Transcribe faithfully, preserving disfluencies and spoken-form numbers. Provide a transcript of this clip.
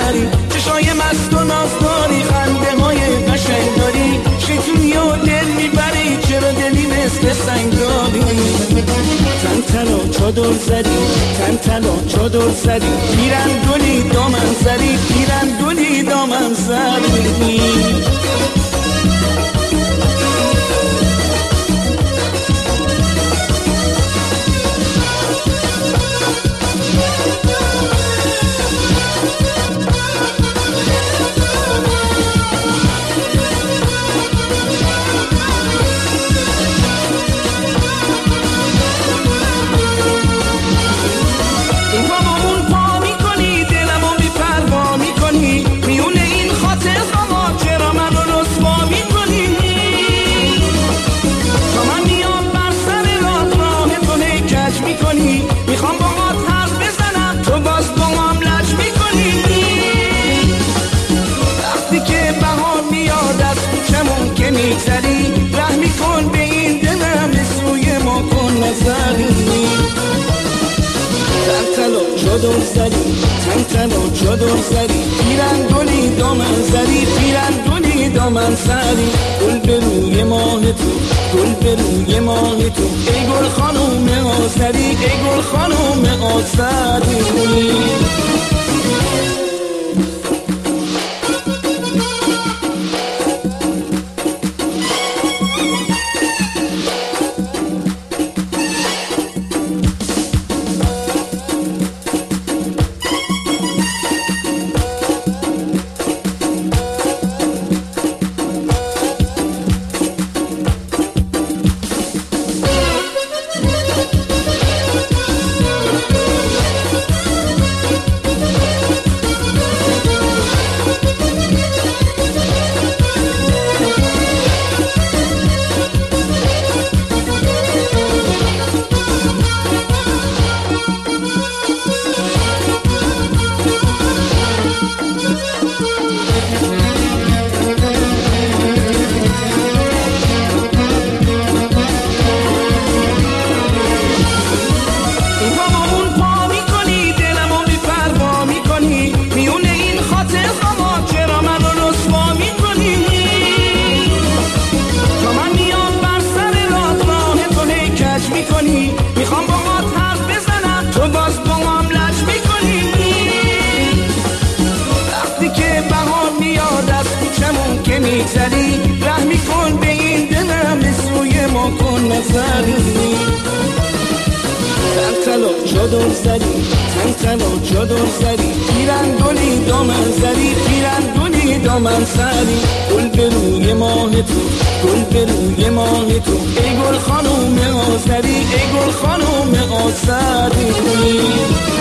سری، چشای مست و نازداری، خنده های قشنگ داری، شیطونی و دل میبری، چرا دلی مثل سنگ داری؟ تن تلا چادر زدی، تن تلا چادر زدی، پیرن گلی دامن زدی، پیرن گلی دامن زدی. میخوام با ما حرف بزنم تو باز با هم لج میکنی. وقتی که بهار میاد از کوچمون که میگذری، ره میکن به این دلم سوی ما کن نظری. تن تلا چادر زدی، تن تلا چادر زدی، پیرن گلی دامن زدی، پیرن گلی دامن زدی. گل به روی ماه تو، گل به روی ماه تو، ای گل خانوم آزادی، ای گل خانوم آزادی. میخوام با ما حرف بزنم تو باز با هم لج میکنی. وقتی که بهار میاد از کوچمون که میگذری، ره میکن به این دلم سوی ما کن نظری. تن تلا چادر زدی، تن تلا چادر زدی، پیرن گلی دامن زدی، پیرن گلی دامن زدی. گل به روی ماه تو، گل به روی ماه تو، ای گل خانوم آزادی، ای گل خانوم آزادی.